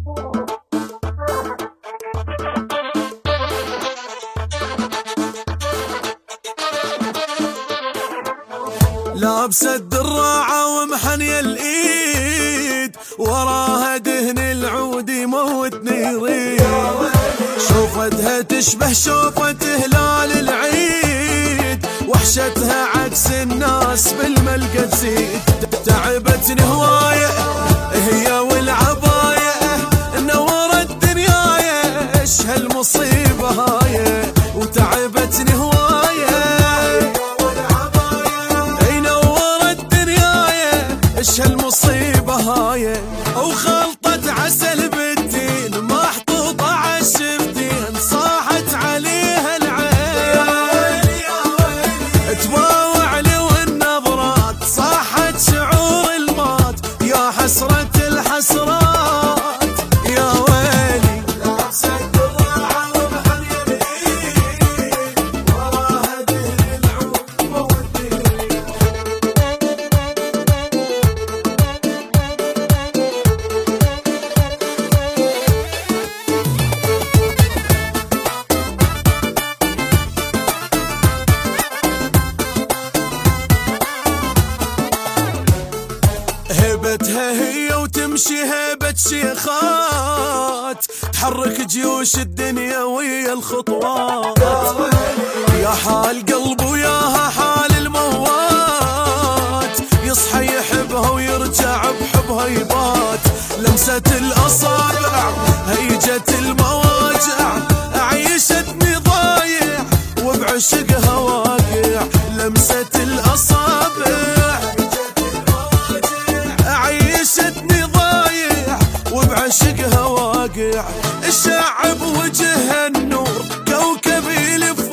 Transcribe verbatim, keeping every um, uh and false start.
لابسة الدراعة ومحنية الايد، وراها دهن العود يموتني يريد. شوفتها تشبه شوفة هلال العيد، وحشتها عكس الناس بالملقى تزيد. تعبتني هواية هي والعباية، نورت دنياي ايش هالمصيبة هاي. وتعبتني هواية ايش هالمصيبة هاي. وخلطة عسل بالتين محطوطة عالشفتين، صاحت عليها العين. تباوع لي والنظرات صاحت شعور المات، يا حسرة الحسرات يا ويلي. لابسة الدراعة ومحنية الايد، وراها دهن العود موتني. هيبتها هي وتمشي هيبة شيخات، تحرك جيوش الدنيا ويا الخطوات. يا حال قلب وياها حال الموات، يصحى يحبها ويرجع بحبها يبات. لمسة الأصابع هيجت المواجع، عيشتني ضايع وبعشقها واقع. لمسة الأصابع عيشتني ضايع وبعشقها واقع. الشعب وجه النور كوكب يلف